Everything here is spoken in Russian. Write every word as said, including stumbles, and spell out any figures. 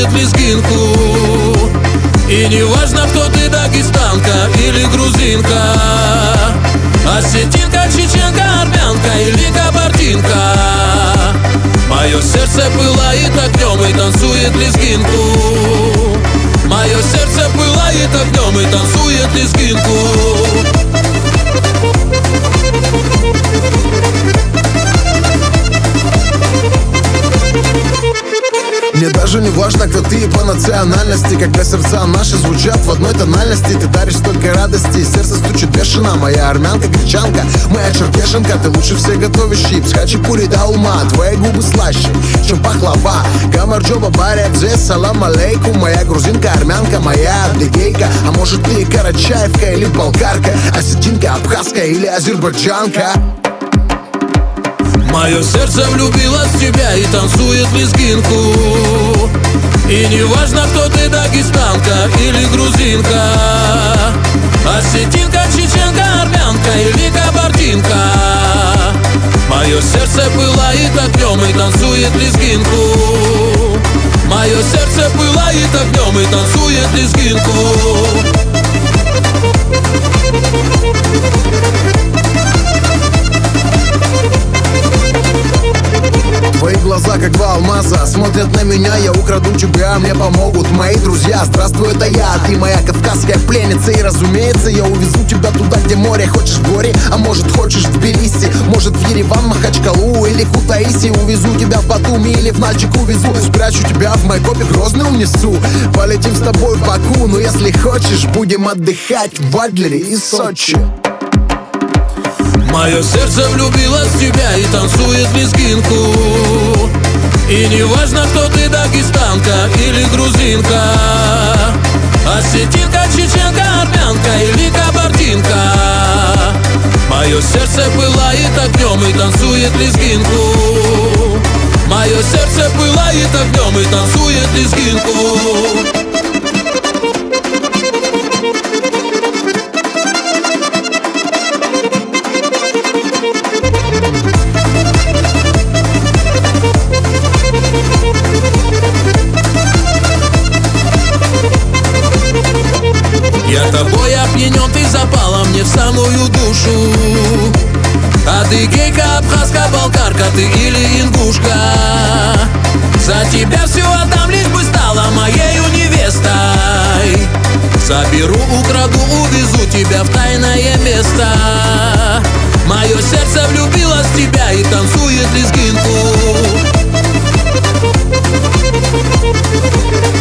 танцует лезгинку. И не важно, кто ты, дагестанка или грузинка, осетинка, чеченка, армянка или кабардинка. Мое сердце пылает огнем и танцует лезгинку. Мое сердце пылает огнем и танцует лезгинку. Мне даже не важно, кто ты по национальности, когда сердца наши звучат в одной тональности. Ты даришь столько радости, сердце стучит бешено. Моя армянка, гречанка, моя черкешенка. Ты лучше всех готовишь чипс, хачапури до ума. Твои губы слаще, чем пахлава. Гамарджоба, барят, здесь салам алейкум. Моя грузинка, армянка, моя адыгейка. А может ты карачаевка или болгарка, осетинка, абхазка или азербайджанка. Мое сердце влюбилось в тебя и танцует лезгинку. И не важно, кто ты, дагестанка или грузинка, осетинка, чеченка, армянка или кабардинка. Мое сердце пылает огнем и танцует лезгинку. Мое сердце пылает огнем и танцует лезгинку. Твои глаза, как два алмаза, смотрят на меня, я украду тебя, мне помогут мои друзья. Здравствуй, это я, ты моя кавказская пленница. И разумеется, я увезу тебя туда, где море. Хочешь в горе, а может хочешь в Тбилиси, может в Ереван, Махачкалу или Кутаиси. Увезу тебя в Батуми или в Нальчик увезу. Спрячу тебя в Майкопе, Грозный унесу. Полетим с тобой в Баку, но если хочешь, будем отдыхать в Адлере и Сочи. Мое сердце влюбилось в тебя и танцует лезгинку. И не важно, кто ты, дагестанка или грузинка, осетинка, чеченка, армянка или кабардинка. Мое сердце пылает огнем и танцует лезгинку. Мое сердце пылает огнем и танцует лезгинку. Я тобой опьянен, ты запала мне в самую душу. Адыгейка, абхазка, болгарка, ты или ингушка. За тебя все отдам, лишь бы стала моею невестой. Заберу, украду, увезу тебя в тайное место. Мое сердце влюбилось в тебя и танцует лезгинку.